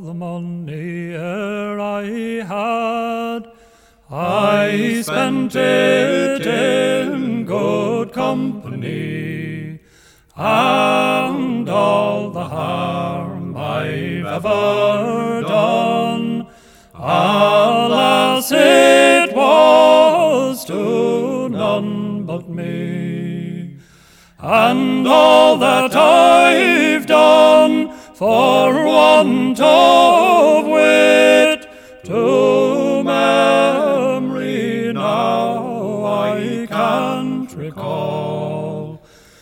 the money e'er I had, I spent it in good company, and all the harm I've ever done, alas, it was to none but me. And all that I've done for want of wit, to memory now I can't recall.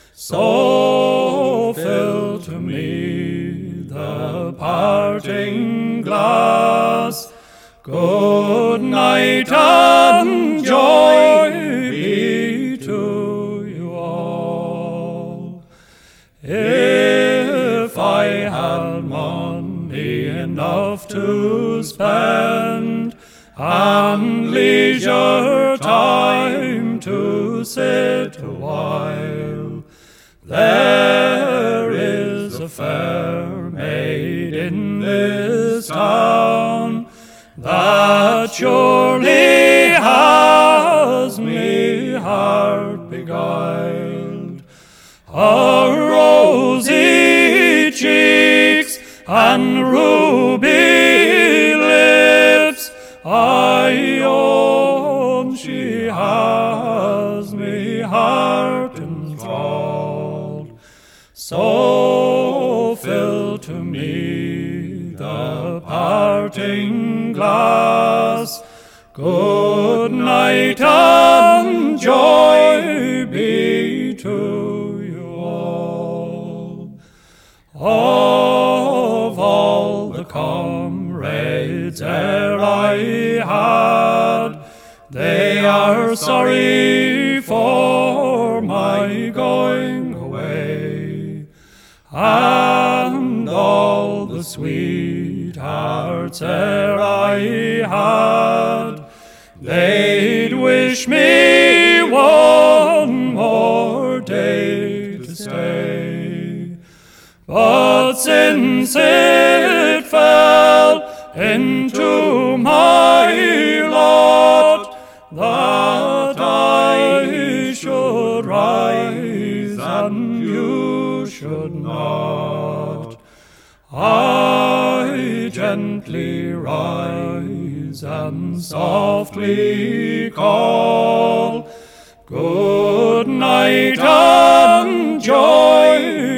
So fill to me the parting glass. Good night and joy be to you all. If I had money enough to spend, and leisure time to sit a while, there is a fair maid in this town that surely has me heart beguiled. Her rosy cheeks and ruby lips, I own she has me heart enthralled. So fill to me the parting glass. Good night and joy be to you all. Of all the comrades e'er I had, they are sorry for my going away, and all the sweethearts e'er I had, they'd wish me one more day to stay. But since it fell into my lot that I should rise and you should not, I gently rise and softly call, good night and joy